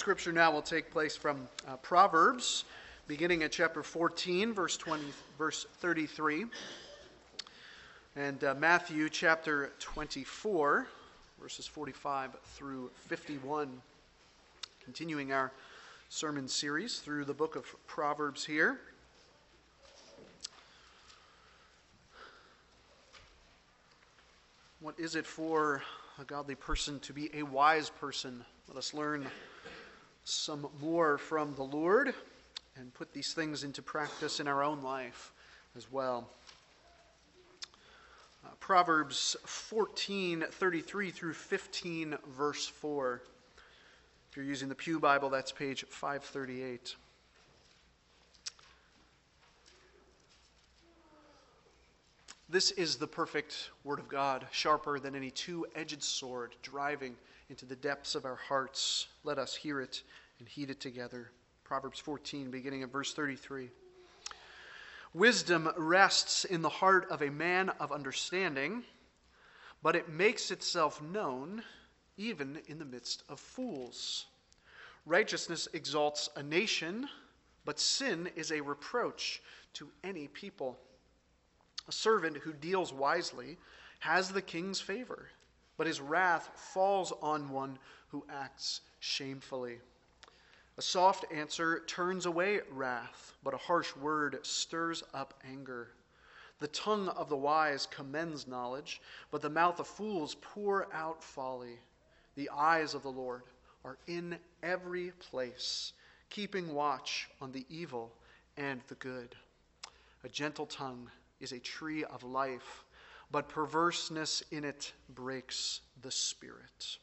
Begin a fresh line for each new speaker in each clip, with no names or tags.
scripture now will take place from Proverbs, beginning at chapter 14, verse 33, and Matthew chapter 24, verses 45 through 51. Continuing our sermon series through the book of Proverbs here. What is it for a godly person to be a wise person? Let us learn some more from the Lord and put these things into practice in our own life as well. Proverbs 14:33 through 15, verse 4. If you're using the Pew Bible, that's page 538. This is the perfect word of God, sharper than any two-edged sword, driving into the depths of our hearts. Let us hear it and heed it together. Proverbs 14, beginning at verse 33. Wisdom rests in the heart of a man of understanding, but it makes itself known even in the midst of fools. Righteousness exalts a nation, but sin is a reproach to any people. A servant who deals wisely has the king's favor, but his wrath falls on one who acts shamefully. A soft answer turns away wrath, but a harsh word stirs up anger. The tongue of the wise commends knowledge, but the mouth of fools pour out folly. The eyes of the Lord are in every place, keeping watch on the evil and the good. A gentle tongue is a tree of life, but perverseness in it breaks the spirit.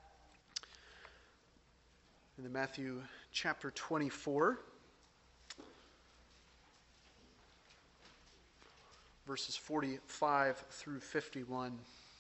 In the Matthew chapter 24, verses 45 through 51.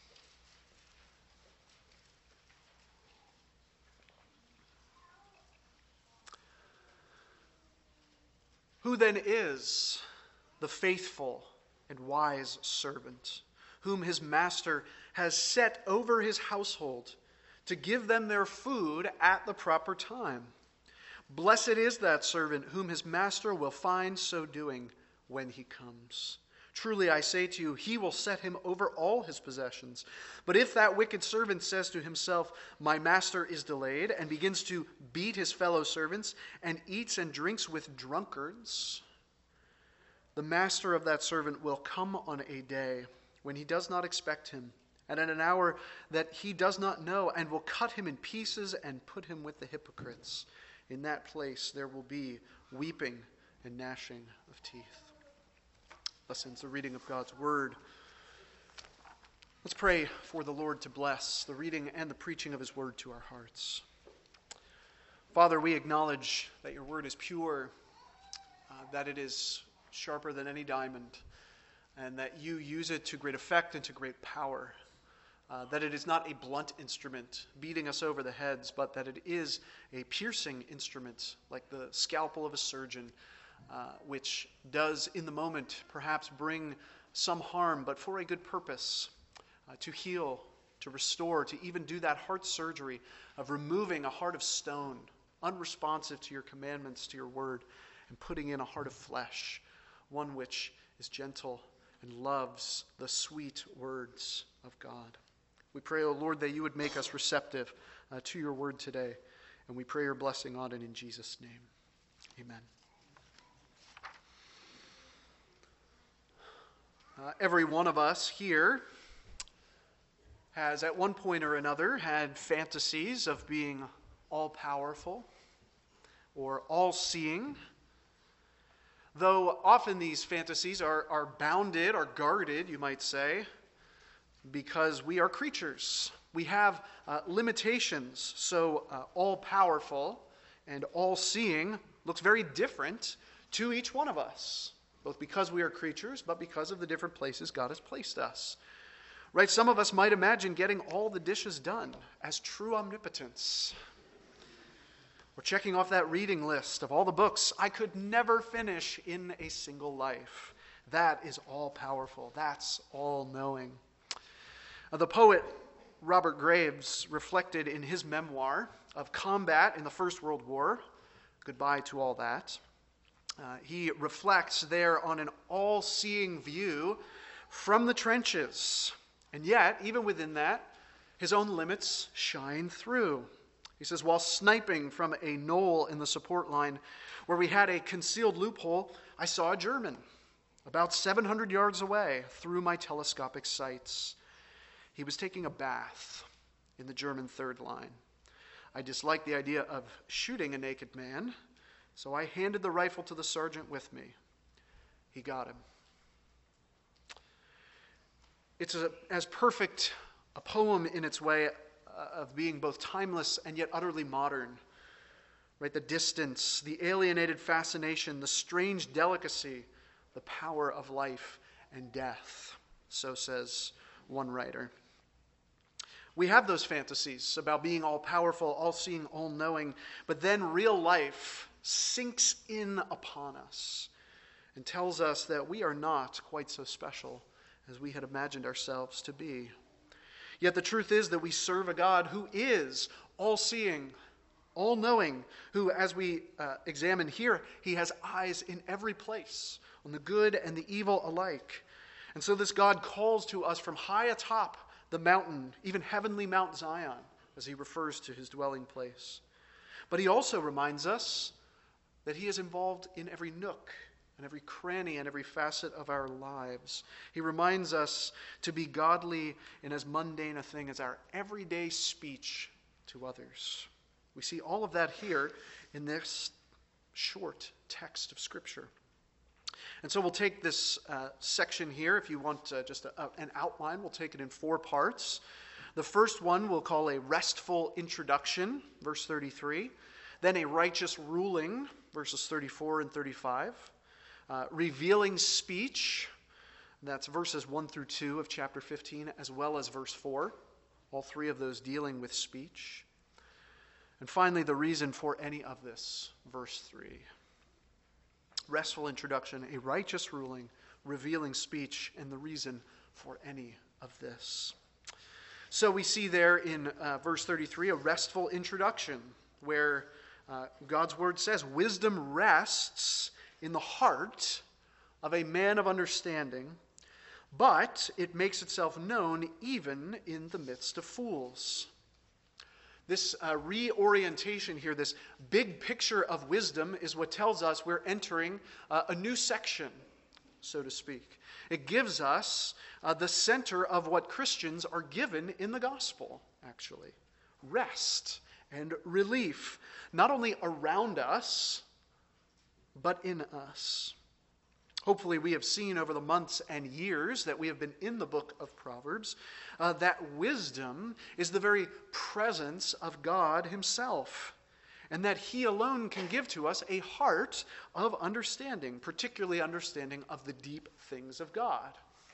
Who then is the faithful and wise servant, whom his master has set over his household to give them their food at the proper time? Blessed is that servant whom his master will find so doing when he comes. Truly I say to you, he will set him over all his possessions. But if that wicked servant says to himself, my master is delayed, and begins to beat his fellow servants, and eats and drinks with drunkards, the master of that servant will come on a day when he does not expect him, and at an hour that he does not know, and will cut him in pieces and put him with the hypocrites. In that place there will be weeping and gnashing of teeth. Thus ends the reading of God's word. Let's pray for the Lord to bless the reading and the preaching of his word to our hearts. Father, we acknowledge that your word is pure, that it is sharper than any diamond, and that you use it to great effect and to great power, that it is not a blunt instrument beating us over the heads, but that it is a piercing instrument like the scalpel of a surgeon, which does in the moment perhaps bring some harm, but for a good purpose, to heal, to restore, to even do that heart surgery of removing a heart of stone, unresponsive to your commandments, to your word, and putting in a heart of flesh, one which is gentle and loves the sweet words of God. We pray, O Lord, that you would make us receptive to your word today, and we pray your blessing on it in Jesus' name. Amen. Every one of us here has at one point or another had fantasies of being all-powerful or all-seeing, though often these fantasies are bounded or guarded, you might say, because we are creatures. We have limitations, so all-powerful and all-seeing looks very different to each one of us, both because we are creatures, but because of the different places God has placed us. Right? Some of us might imagine getting all the dishes done as true omnipotence. Or checking off that reading list of all the books I could never finish in a single life. That is all-powerful. That's all-knowing. The poet Robert Graves reflected in his memoir of combat in the First World War, goodbye to all that. He reflects there on an all-seeing view from the trenches. And yet, even within that, his own limits shine through. He says, while sniping from a knoll in the support line where we had a concealed loophole, I saw a German about 700 yards away through my telescopic sights. He was taking a bath in the German third line. I disliked the idea of shooting a naked man, so I handed the rifle to the sergeant with me. He got him. It's as perfect a poem in its way of being both timeless and yet utterly modern. Right? The distance, the alienated fascination, the strange delicacy, the power of life and death, so says one writer. We have those fantasies about being all-powerful, all-seeing, all-knowing, but then real life sinks in upon us and tells us that we are not quite so special as we had imagined ourselves to be. Yet the truth is that we serve a God who is all-seeing, all-knowing, who, as we examine here, he has eyes in every place, on the good and the evil alike. And so this God calls to us from high atop the mountain, even heavenly Mount Zion, as he refers to his dwelling place. But he also reminds us that he is involved in every nook and every cranny and every facet of our lives. He reminds us to be godly in as mundane a thing as our everyday speech to others. We see all of that here in this short text of Scripture. And so we'll take this section here. If you want just an outline, we'll take it in 4 parts. The first one we'll call a restful introduction, verse 33. Then a righteous ruling, verses 34 and 35. Revealing speech, that's verses 1 through 2 of chapter 15, as well as verse 4. All 3 of those dealing with speech. And finally, the reason for any of this, verse 3. Restful introduction, a righteous ruling, revealing speech, and the reason for any of this. So we see there in verse 33 a restful introduction where God's word says, wisdom rests in the heart of a man of understanding, but it makes itself known even in the midst of fools. This reorientation here, this big picture of wisdom, is what tells us we're entering a new section, so to speak. It gives us the center of what Christians are given in the gospel, actually. Rest and relief, not only around us, but in us. Hopefully we have seen over the months and years that we have been in the book of Proverbs that wisdom is the very presence of God himself, and that he alone can give to us a heart of understanding, particularly understanding of the deep things of God.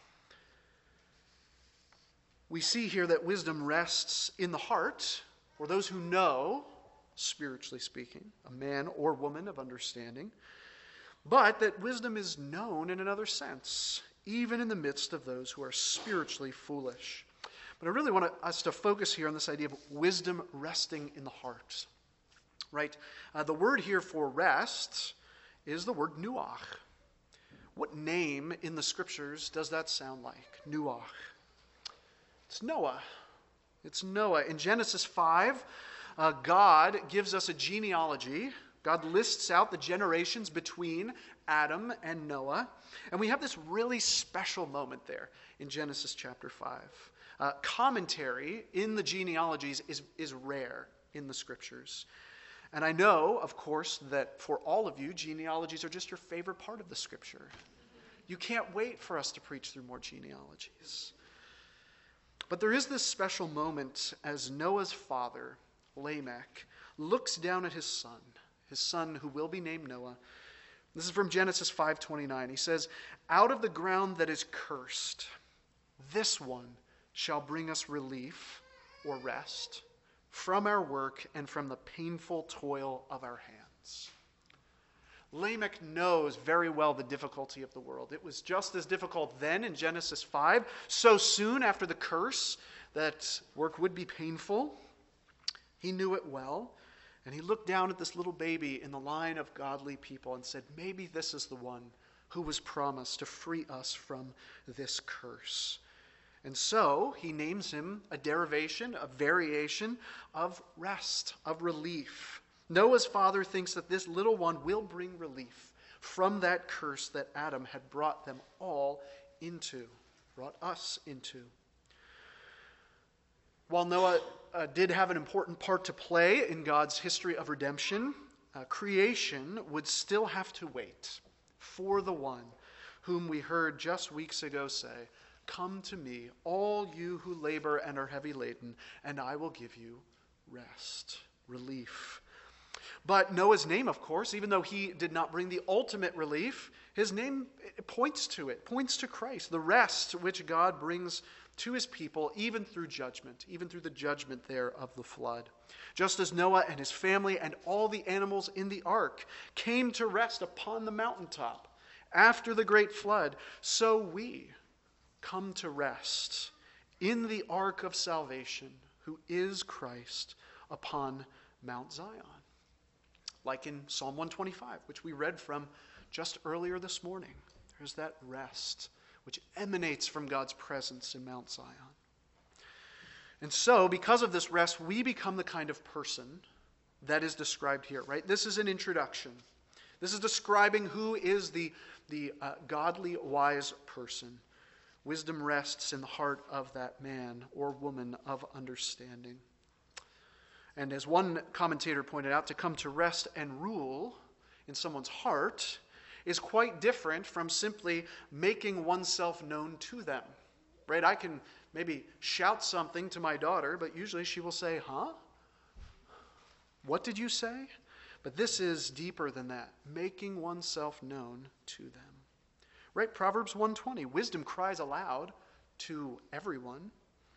We see here that wisdom rests in the heart, or those who know, spiritually speaking, a man or woman of understanding, but that wisdom is known in another sense, even in the midst of those who are spiritually foolish. But I really want us to focus here on this idea of wisdom resting in the heart. Right? The word here for rest is the word nuach. What name in the Scriptures does that sound like? Nuach. It's Noah. It's Noah. In Genesis 5, God gives us a genealogy. God lists out the generations between Adam and Noah. And we have this really special moment there in Genesis chapter 5. Commentary in the genealogies is rare in the Scriptures. And I know, of course, that for all of you, genealogies are just your favorite part of the Scripture. You can't wait for us to preach through more genealogies. But there is this special moment as Noah's father, Lamech, looks down at his son who will be named Noah. This is from Genesis 5:29. He says, "Out of the ground that is cursed, this one shall bring us relief or rest from our work and from the painful toil of our hands." Lamech knows very well the difficulty of the world. It was just as difficult then in Genesis 5, so soon after the curse that work would be painful. He knew it well. And he looked down at this little baby in the line of godly people and said, maybe this is the one who was promised to free us from this curse. And so he names him a derivation, a variation of rest, of relief. Noah's father thinks that this little one will bring relief from that curse that Adam had brought them all into, brought us into. While Noah did have an important part to play in God's history of redemption, creation would still have to wait for the one whom we heard just weeks ago say, "Come to me, all you who labor and are heavy laden, and I will give you rest," relief. But Noah's name, of course, even though he did not bring the ultimate relief, his name points to it, points to Christ, the rest which God brings to his people, even through judgment, even through the judgment there of the flood. Just as Noah and his family and all the animals in the ark came to rest upon the mountaintop after the great flood, so we come to rest in the ark of salvation, who is Christ, upon Mount Zion. Like in Psalm 125, which we read from just earlier this morning. There's that rest which emanates from God's presence in Mount Zion. And so, because of this rest, we become the kind of person that is described here, right? This is an introduction. This is describing who is the godly, wise person. Wisdom rests in the heart of that man or woman of understanding. And as one commentator pointed out, to come to rest and rule in someone's heart is quite different from simply making oneself known to them. Right? I can maybe shout something to my daughter, but usually she will say, "Huh? What did you say?" But this is deeper than that, making oneself known to them. Right? Proverbs 1:20, wisdom cries aloud to everyone,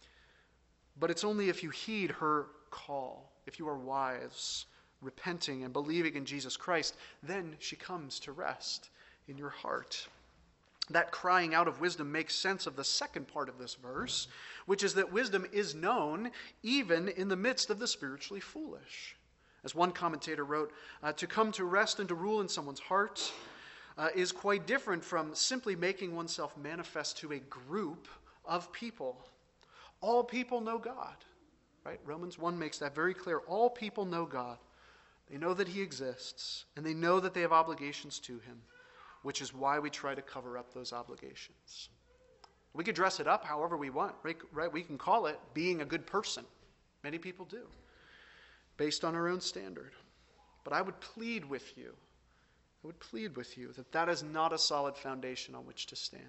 but it's only if you heed her call, if you are wise, repenting and believing in Jesus Christ, then she comes to rest in your heart. That crying out of wisdom makes sense of the second part of this verse, which is that wisdom is known even in the midst of the spiritually foolish. As one commentator wrote, to come to rest and to rule in someone's heart is quite different from simply making oneself manifest to a group of people. All people know God. Right? Romans 1 makes that very clear. All people know God. They know that he exists, and they know that they have obligations to him, which is why we try to cover up those obligations. We could dress it up however we want, right? We can call it being a good person. Many people do, based on our own standard. But I would plead with you that that is not a solid foundation on which to stand.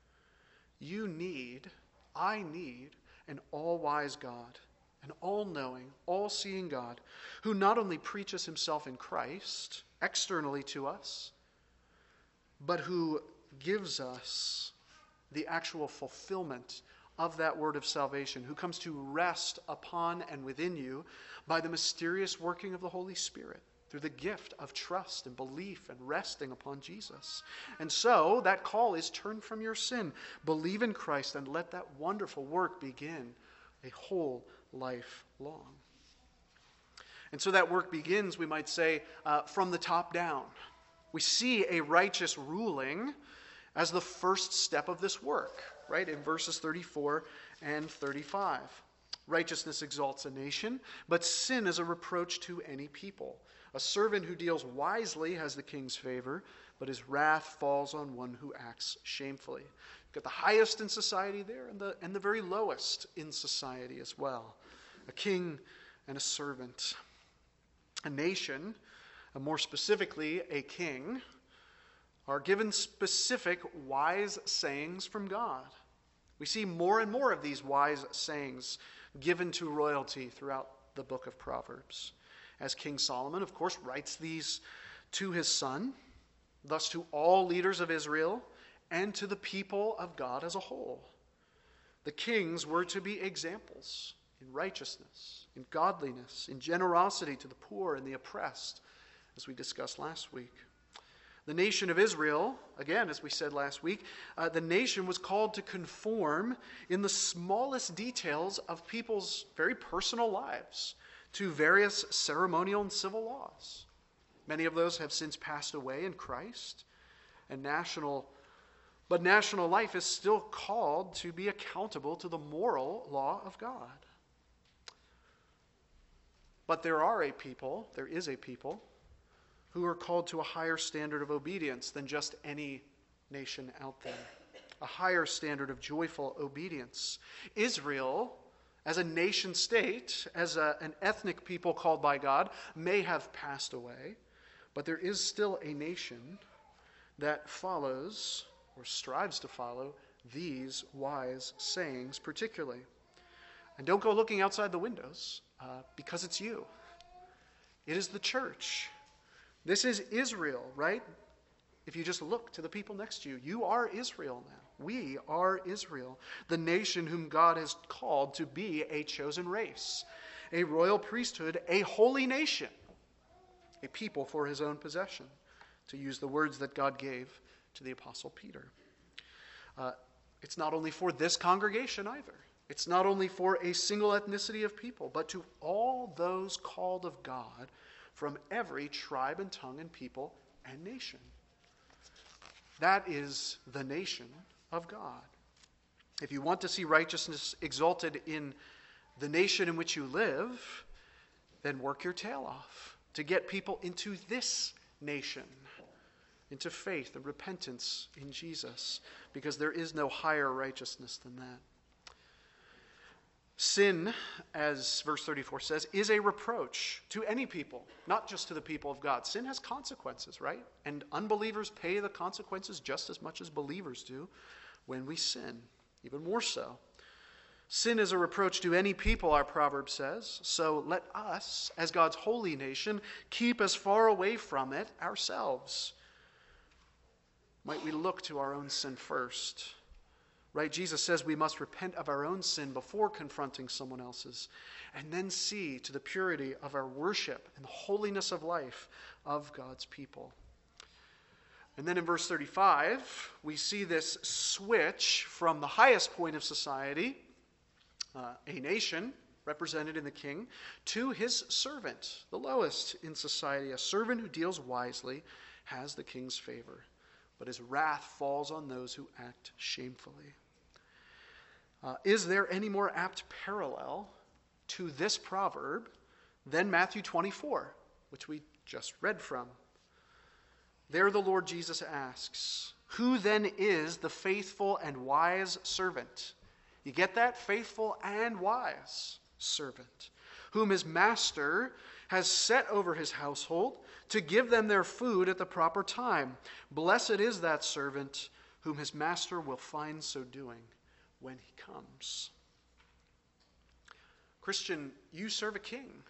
I need an all-wise God, an all-knowing, all-seeing God, who not only preaches himself in Christ externally to us, but who gives us the actual fulfillment of that word of salvation, who comes to rest upon and within you by the mysterious working of the Holy Spirit, through the gift of trust and belief and resting upon Jesus. And so, that call is turn from your sin, believe in Christ, and let that wonderful work begin a whole life long. And so that work begins, we might say, from the top down. We see a righteous ruling as the first step of this work, right? In verses 34 and 35. Righteousness exalts a nation, but sin is a reproach to any people. A servant who deals wisely has the king's favor, but his wrath falls on one who acts shamefully. You've got the highest in society there and the very lowest in society as well. A king and a servant. A nation, and more specifically a king, are given specific wise sayings from God. We see more and more of these wise sayings given to royalty throughout the book of Proverbs. As King Solomon, of course, writes these to his son, thus to all leaders of Israel and to the people of God as a whole. The kings were to be examples in righteousness, in godliness, in generosity to the poor and the oppressed, as we discussed last week. The nation of Israel, again, as we said last week, the nation was called to conform in the smallest details of people's very personal lives to various ceremonial and civil laws. Many of those have since passed away in Christ, but national life is still called to be accountable to the moral law of God. But there is a people who are called to a higher standard of obedience than just any nation out there, a higher standard of joyful obedience. Israel, as a nation state, as an ethnic people called by God, may have passed away, but there is still a nation that follows or strives to follow these wise sayings particularly. And don't go looking outside the windows because it's you. It is the church. This is Israel, right? If you just look to the people next to you, you are Israel now. We are Israel, the nation whom God has called to be a chosen race, a royal priesthood, a holy nation, a people for his own possession, to use the words that God gave to the Apostle Peter. It's not only for this congregation either. It's not only for a single ethnicity of people, but to all those called of God from every tribe and tongue and people and nation. That is the nation of God. If you want to see righteousness exalted in the nation in which you live, then work your tail off to get people into this nation, into faith and repentance in Jesus, because there is no higher righteousness than that. Sin, as verse 34 says, is a reproach to any people, not just to the people of God. Sin has consequences, right? And unbelievers pay the consequences just as much as believers do when we sin, even more so. Sin is a reproach to any people, our proverb says. So let us, as God's holy nation, keep as far away from it ourselves. Might we look to our own sin first? Right? Jesus says we must repent of our own sin before confronting someone else's, and then see to the purity of our worship and the holiness of life of God's people. And then in verse 35, we see this switch from the highest point of society, a nation represented in the king, to his servant, the lowest in society. A servant who deals wisely has the king's favor, but his wrath falls on those who act shamefully. Is there any more apt parallel to this proverb than Matthew 24, which we just read from? There the Lord Jesus asks, "Who then is the faithful and wise servant?" You get that? Faithful and wise servant, whom his master has set over his household to give them their food at the proper time. Blessed is that servant whom his master will find so doing when he comes. Christian, you serve a king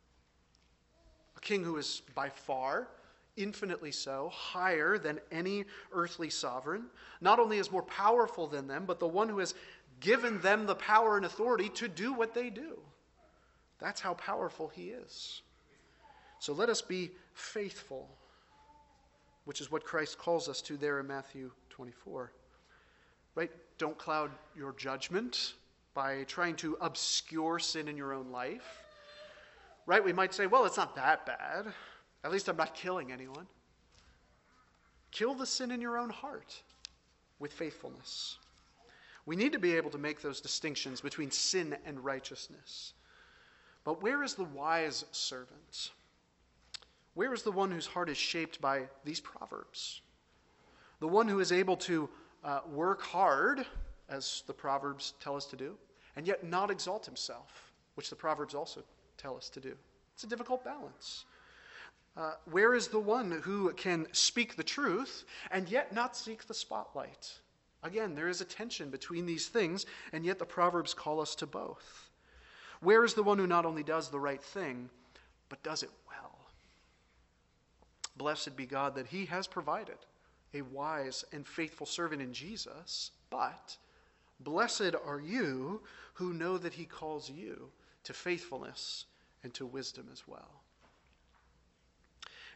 who is by far, infinitely so, higher than any earthly sovereign, not only is more powerful than them, but the one who has given them the power and authority to do what they do. That's how powerful he is. So let us be faithful, which is what Christ calls us to there in Matthew 24. Right? Don't cloud your judgment by trying to obscure sin in your own life. Right? We might say, well, it's not that bad. At least I'm not killing anyone. Kill the sin in your own heart with faithfulness. We need to be able to make those distinctions between sin and righteousness. But where is the wise servant? Where is the one whose heart is shaped by these proverbs? The one who is able to work hard, as the Proverbs tell us to do, and yet not exalt himself, which the Proverbs also tell us to do. It's a difficult balance. Where is the one who can speak the truth and yet not seek the spotlight? Again, there is a tension between these things, and yet the Proverbs call us to both. Where is the one who not only does the right thing, but does it well? Blessed be God that he has provided a wise and faithful servant in Jesus, but blessed are you who know that he calls you to faithfulness and to wisdom as well.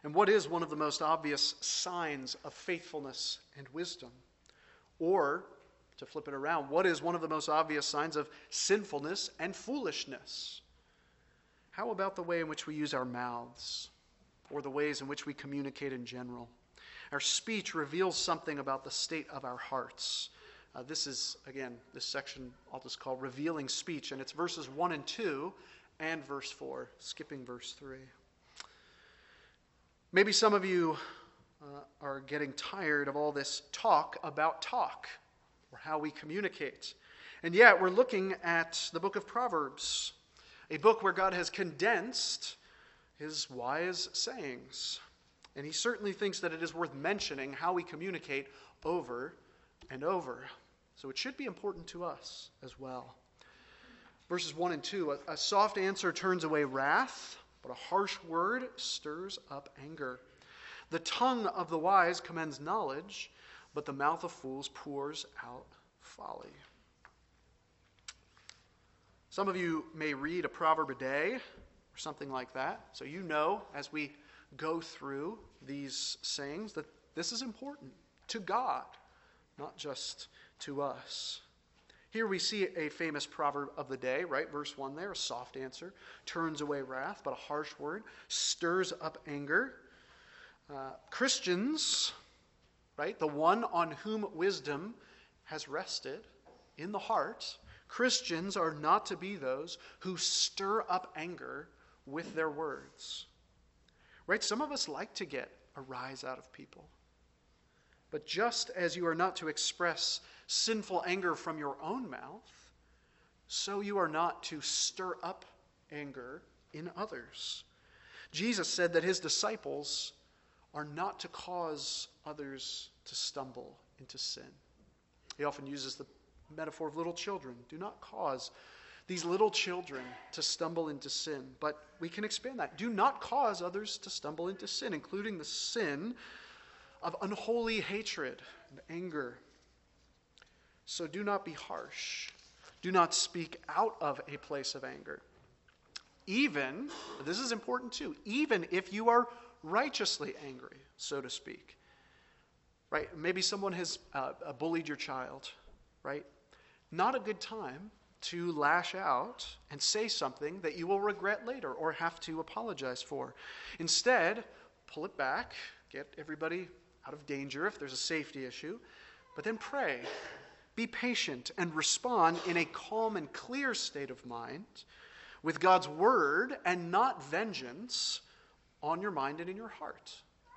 And what is one of the most obvious signs of faithfulness and wisdom? Or, to flip it around, what is one of the most obvious signs of sinfulness and foolishness? How about the way in which we use our mouths, or the ways in which we communicate in general? Our speech reveals something about the state of our hearts. This is, again, this section I'll just call Revealing Speech, and it's verses 1 and 2 and verse 4, skipping verse 3. Maybe some of you are getting tired of all this talk about talk, or how we communicate. And yet we're looking at the book of Proverbs, a book where God has condensed his wise sayings. And he certainly thinks that it is worth mentioning how we communicate over and over. So it should be important to us as well. Verses 1 and 2, a soft answer turns away wrath, but a harsh word stirs up anger. The tongue of the wise commends knowledge, but the mouth of fools pours out folly. Some of you may read a proverb a day or something like that. So you know, as we go through these sayings, that this is important to God, not just to us. Here we see a famous proverb of the day, right? Verse 1 there, a soft answer turns away wrath, but a harsh word stirs up anger. Christians, right, the one on whom wisdom has rested in the heart, Christians are not to be those who stir up anger with their words. Right? Some of us like to get a rise out of people. But just as you are not to express sinful anger from your own mouth, so you are not to stir up anger in others. Jesus said that his disciples are not to cause others to stumble into sin. He often uses the metaphor of little children. Do not cause these little children to stumble into sin. But we can expand that. Do not cause others to stumble into sin, including the sin of unholy hatred and anger. So do not be harsh. Do not speak out of a place of anger. Even, this is important too, even if you are righteously angry, so to speak. Right? Maybe someone has bullied your child, right? Not a good time to lash out and say something that you will regret later or have to apologize for. Instead, pull it back, get everybody out of danger if there's a safety issue, but then pray. Be patient and respond in a calm and clear state of mind with God's word and not vengeance on your mind and in your heart.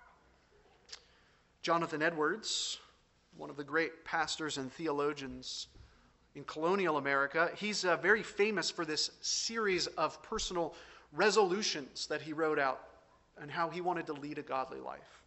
Jonathan Edwards, one of the great pastors and theologians in colonial America, he's very famous for this series of personal resolutions that he wrote out and how he wanted to lead a godly life.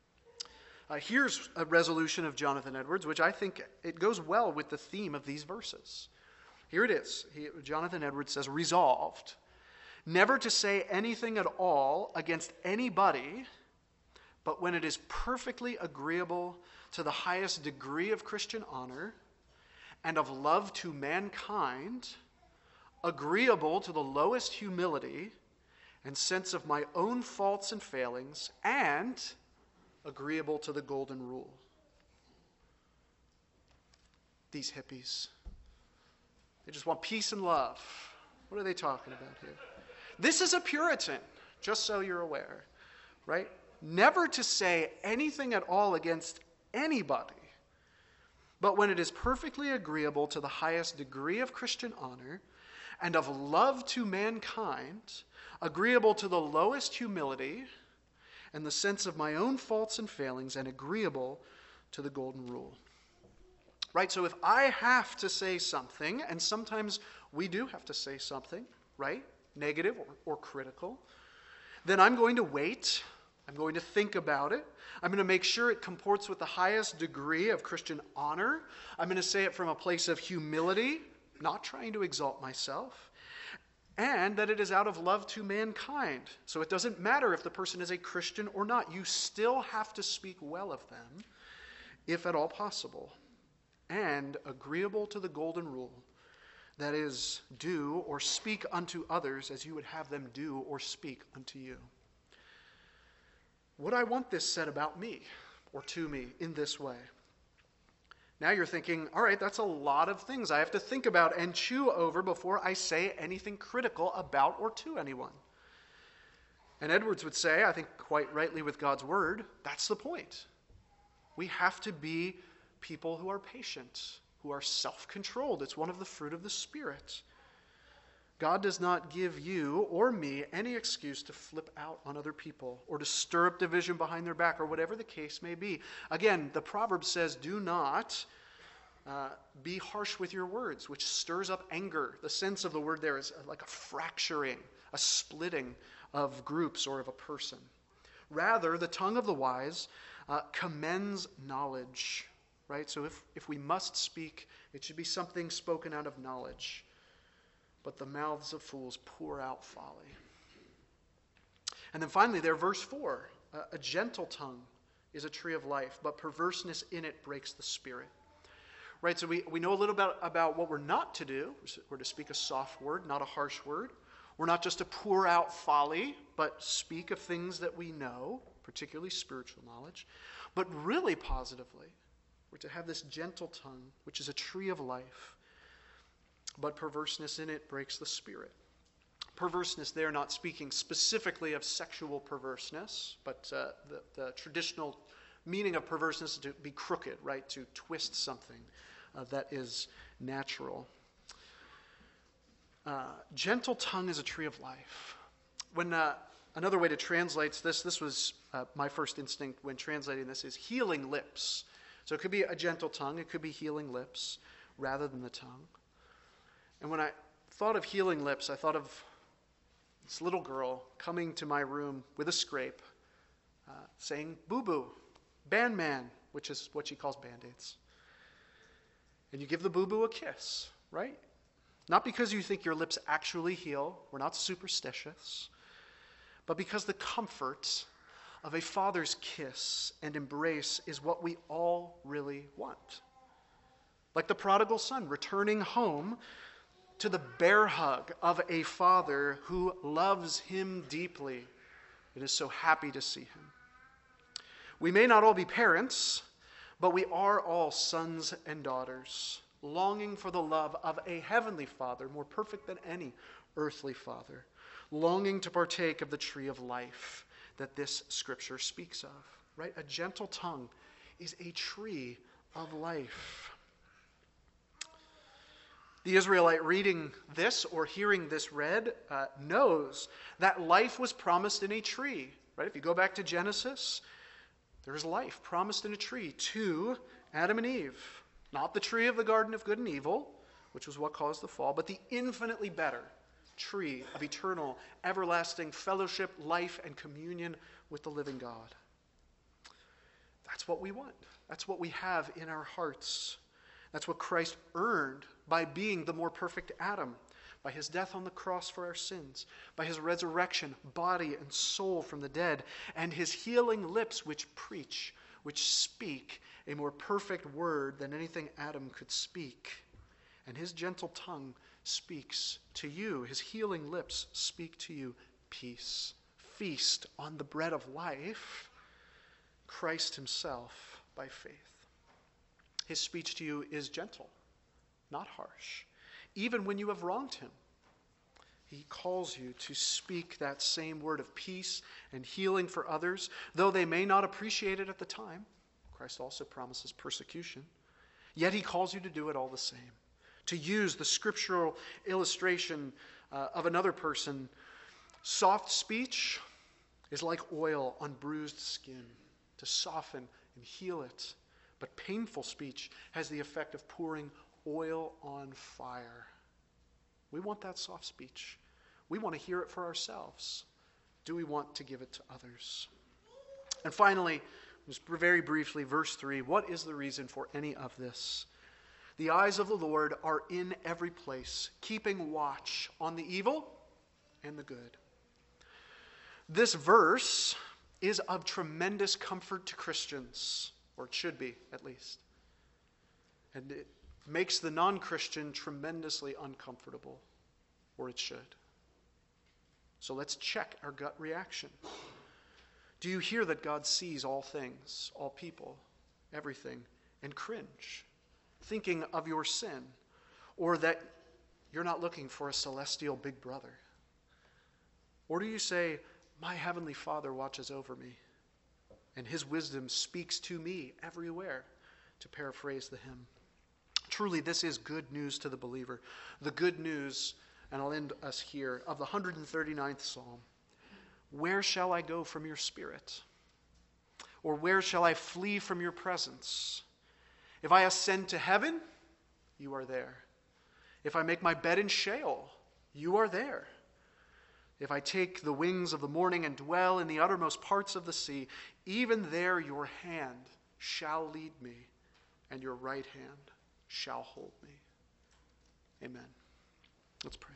Here's a resolution of Jonathan Edwards, which I think it goes well with the theme of these verses. Here it is. Jonathan Edwards says, resolved never to say anything at all against anybody, but when it is perfectly agreeable to the highest degree of Christian honor and of love to mankind, agreeable to the lowest humility and sense of my own faults and failings, and agreeable to the golden rule. These hippies, they just want peace and love. What are they talking about here? This is a Puritan, just so you're aware, right? Never to say anything at all against anybody, but when it is perfectly agreeable to the highest degree of Christian honor and of love to mankind, agreeable to the lowest humility and the sense of my own faults and failings, and agreeable to the golden rule. Right? So if I have to say something, and sometimes we do have to say something, right? Negative or critical, then I'm going to wait. I'm going to think about it. I'm going to make sure it comports with the highest degree of Christian honor. I'm going to say it from a place of humility, not trying to exalt myself, and that it is out of love to mankind. So it doesn't matter if the person is a Christian or not. You still have to speak well of them, if at all possible, and agreeable to the golden rule. That is, do or speak unto others as you would have them do or speak unto you. would I want this said about me or to me in this way? Now you're thinking, all right, that's a lot of things I have to think about and chew over before I say anything critical about or to anyone. And Edwards would say, I think quite rightly with God's word, that's the point. We have to be people who are patient, who are self-controlled. It's one of the fruit of the Spirit. God does not give you or me any excuse to flip out on other people or to stir up division behind their back or whatever the case may be. Again, the proverb says, do not be harsh with your words, which stirs up anger. The sense of the word there is like a fracturing, a splitting of groups or of a person. Rather, the tongue of the wise commends knowledge, right? So if we must speak, it should be something spoken out of knowledge. But the mouths of fools pour out folly. And then finally there, verse 4, a gentle tongue is a tree of life, but perverseness in it breaks the spirit. Right, so we know a little bit about what we're not to do. We're to speak a soft word, not a harsh word. We're not just to pour out folly, but speak of things that we know, particularly spiritual knowledge. But really positively, we're to have this gentle tongue, which is a tree of life, but perverseness in it breaks the spirit. Perverseness there, not speaking specifically of sexual perverseness, but the traditional meaning of perverseness is to be crooked, right? To twist something that is natural. Gentle tongue is a tree of life. When another way to translate this was my first instinct when translating this, is healing lips. So it could be a gentle tongue, it could be healing lips rather than the tongue. And when I thought of healing lips, I thought of this little girl coming to my room with a scrape, saying, boo-boo, man, which is what she calls Band-Aids. And you give the boo-boo a kiss, right? Not because you think your lips actually heal, we're not superstitious, but because the comfort of a father's kiss and embrace is what we all really want. Like the prodigal son returning home to the bear hug of a father who loves him deeply and is so happy to see him. We may not all be parents, but we are all sons and daughters, longing for the love of a heavenly Father, more perfect than any earthly father, longing to partake of the tree of life that this scripture speaks of, right? A gentle tongue is a tree of life. The Israelite reading this or hearing this read knows that life was promised in a tree, right? If you go back to Genesis, there is life promised in a tree to Adam and Eve. Not the tree of the Garden of Good and Evil, which was what caused the fall, but the infinitely better tree of eternal, everlasting fellowship, life, and communion with the living God. That's what we want. That's what we have in our hearts. That's what Christ earned by being the more perfect Adam, by his death on the cross for our sins, by his resurrection, body and soul from the dead, and his healing lips which preach, which speak a more perfect word than anything Adam could speak. And his gentle tongue speaks to you, his healing lips speak to you peace. Feast on the bread of life, Christ himself by faith. His speech to you is gentle, not harsh. Even when you have wronged him, he calls you to speak that same word of peace and healing for others, though they may not appreciate it at the time. Christ also promises persecution. Yet he calls you to do it all the same. To use the scriptural illustration of another person, soft speech is like oil on bruised skin to soften and heal it. But painful speech has the effect of pouring oil on fire. We want that soft speech. We want to hear it for ourselves. Do we want to give it to others? And finally, just very briefly, verse 3, what is the reason for any of this? The eyes of the Lord are in every place, keeping watch on the evil and the good. This verse is of tremendous comfort to Christians, or it should be at least. And it makes the non-Christian tremendously uncomfortable, or it should. So let's check our gut reaction. Do you hear that God sees all things, all people, everything, and cringe, thinking of your sin, or that you're not looking for a celestial big brother? Or do you say, my heavenly Father watches over me, and his wisdom speaks to me everywhere, to paraphrase the hymn? Truly, this is good news to the believer. The good news, and I'll end us here, of the 139th Psalm. Where shall I go from your spirit? Or where shall I flee from your presence? If I ascend to heaven, you are there. If I make my bed in Sheol, you are there. If I take the wings of the morning and dwell in the uttermost parts of the sea, even there your hand shall lead me, and your right hand shall hold me. Amen. Let's pray.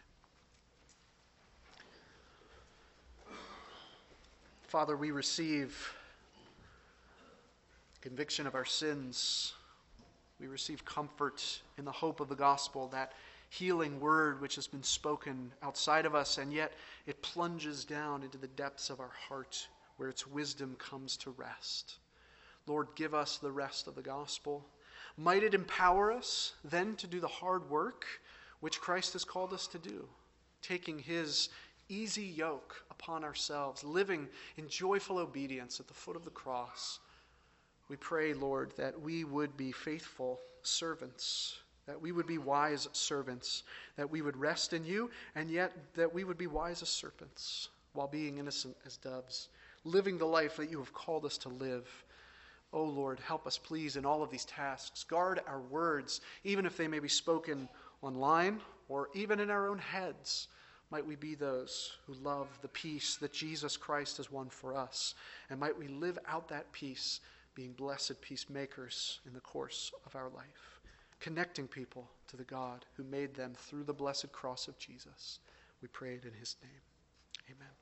Father, we receive conviction of our sins. We receive comfort in the hope of the gospel, that healing word which has been spoken outside of us, and yet it plunges down into the depths of our heart where its wisdom comes to rest. Lord, give us the rest of the gospel. Might it empower us then to do the hard work which Christ has called us to do, taking his easy yoke upon ourselves, living in joyful obedience at the foot of the cross. We pray, Lord, that we would be faithful servants, that we would be wise servants, that we would rest in you, and yet that we would be wise as serpents while being innocent as doves, living the life that you have called us to live. Oh Lord, help us please in all of these tasks. Guard our words, even if they may be spoken online or even in our own heads. Might we be those who love the peace that Jesus Christ has won for us, and might we live out that peace, being blessed peacemakers in the course of our life, connecting people to the God who made them through the blessed cross of Jesus. We pray it in his name. Amen.